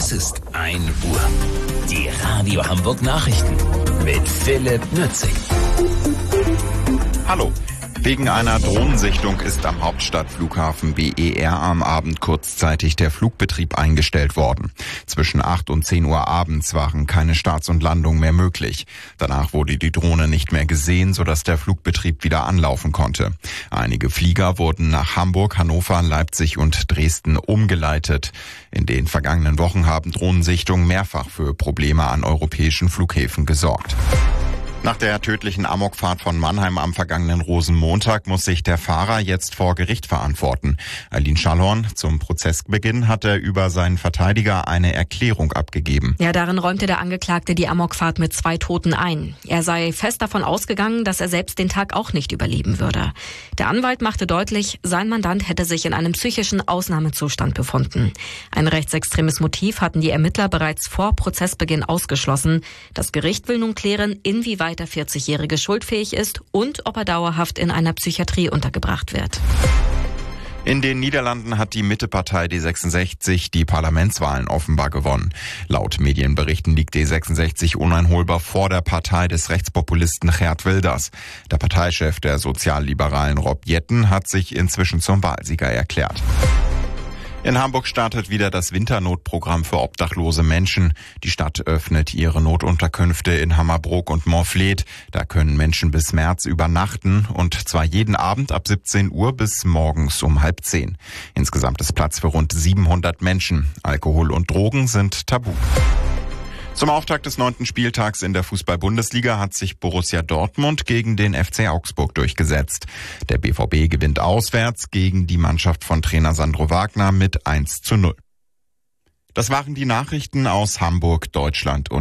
Es ist 1 Uhr. Die Radio Hamburg Nachrichten mit Philipp Nützig. Hallo. Wegen einer Drohnensichtung ist am Hauptstadtflughafen BER am Abend kurzzeitig der Flugbetrieb eingestellt worden. Zwischen 8 und 10 Uhr abends waren keine Starts und Landungen mehr möglich. Danach wurde die Drohne nicht mehr gesehen, sodass der Flugbetrieb wieder anlaufen konnte. Einige Flieger wurden nach Hamburg, Hannover, Leipzig und Dresden umgeleitet. In den vergangenen Wochen haben Drohnensichtungen mehrfach für Probleme an europäischen Flughäfen gesorgt. Nach der tödlichen Amokfahrt von Mannheim am vergangenen Rosenmontag muss sich der Fahrer jetzt vor Gericht verantworten. Aline Schallhorn, zum Prozessbeginn hat er über seinen Verteidiger eine Erklärung abgegeben. Ja, darin räumte der Angeklagte die Amokfahrt mit 2 Toten ein. Er sei fest davon ausgegangen, dass er selbst den Tag auch nicht überleben würde. Der Anwalt machte deutlich, sein Mandant hätte sich in einem psychischen Ausnahmezustand befunden. Ein rechtsextremes Motiv hatten die Ermittler bereits vor Prozessbeginn ausgeschlossen. Das Gericht will nun klären, inwieweit der 40-Jährige schuldfähig ist und ob er dauerhaft in einer Psychiatrie untergebracht wird. In den Niederlanden hat die Mittepartei D66 die Parlamentswahlen offenbar gewonnen. Laut Medienberichten liegt D66 uneinholbar vor der Partei des Rechtspopulisten Geert Wilders. Der Parteichef der Sozialliberalen Rob Jetten hat sich inzwischen zum Wahlsieger erklärt. In Hamburg startet wieder das Winternotprogramm für obdachlose Menschen. Die Stadt öffnet ihre Notunterkünfte in Hammerbrook und Montfleet. Da können Menschen bis März übernachten, und zwar jeden Abend ab 17 Uhr bis morgens um 9:30. Insgesamt ist Platz für rund 700 Menschen. Alkohol und Drogen sind tabu. Zum Auftakt des 9. Spieltags in der Fußball-Bundesliga hat sich Borussia Dortmund gegen den FC Augsburg durchgesetzt. Der BVB gewinnt auswärts gegen die Mannschaft von Trainer Sandro Wagner mit 1:0. Das waren die Nachrichten aus Hamburg, Deutschland und